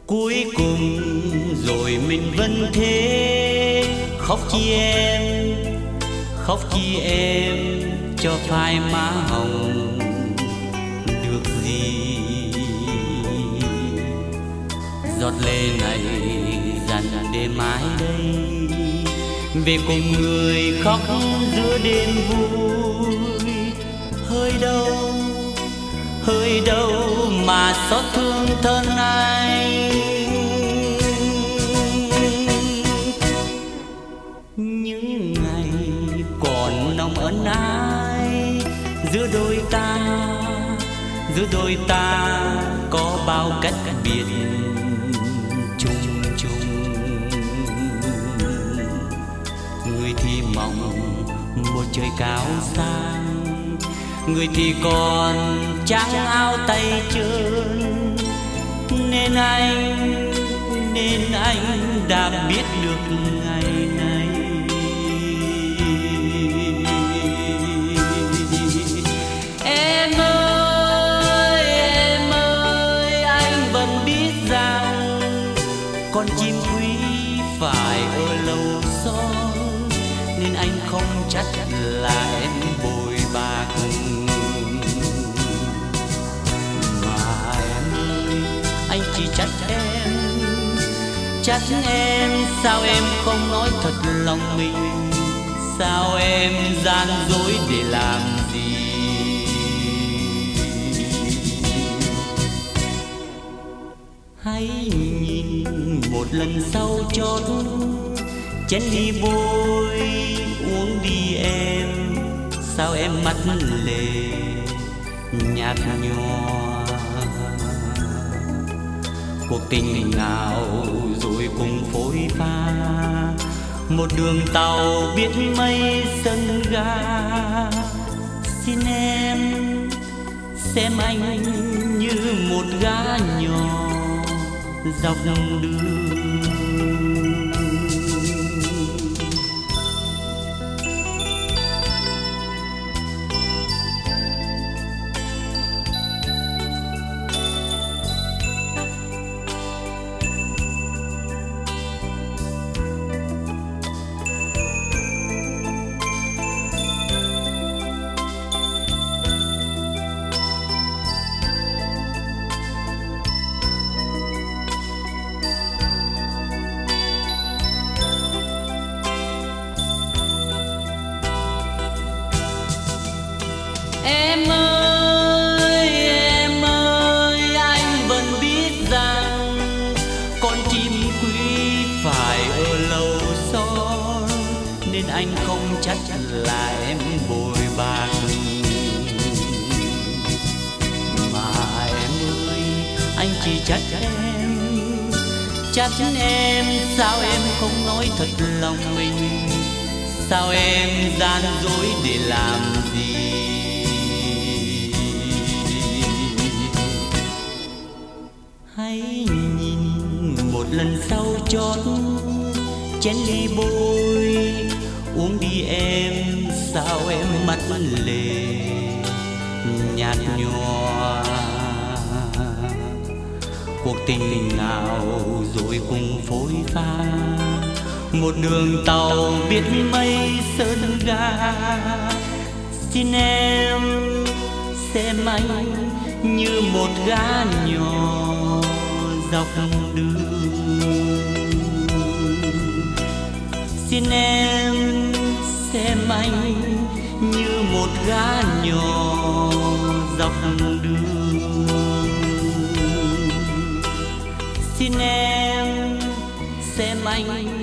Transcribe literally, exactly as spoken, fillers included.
Cuối cùng rồi mình vẫn thế, khóc chi em, khóc chi em cho phai má hồng được gì. Giọt lệ này dần để mãi đây, về cùng người khóc giữa đêm vui. Hơi đâu, hơi đâu mà xót thương thân anh. Những ngày còn nồng ân ái, giữa đôi ta, giữa đôi ta có bao cách biệt chung chung. Người thì mong một trời cao sang, người thì còn trắng áo tay trơn. Nên anh, nên anh đã biết được ngày này. Em ơi, em ơi, anh vẫn biết rằng con chim quý phải ở lâu son, nên anh không trách là em bội bạc. Mà em ơi, anh chỉ trách em, trách em sao em không nói thật lòng mình, sao em gian dối để làm gì. Hãy nhìn một lần sau chót, chén ly bôi uống đi em, sao em mắt lệ nhạt nhòa. Cuộc tình nào rồi cùng phôi pha, một đường tàu biết mấy sân ga. Xin em xem anh như một gã nhỏ dọc đường. Em ơi, em ơi, anh vẫn biết rằng con chim quý phải ở lâu son, nên anh không trách là em bội bạc. Mà em ơi, anh chỉ trách em, trách em sao em không nói thật lòng mình, sao em gian dối để làm gì. Hãy nhìn một lần sau chót, chén ly bôi uống đi em, sao em mắt lệ nhạt nhòa. Cuộc tình nào rồi cùng phôi pha, một đường tàu biết mấy sơn ga. Xin em xem anh như một gã nhỏ dọc đường. Xin em xem anh như một gã nhỏ dọc đường. Xin em xem anh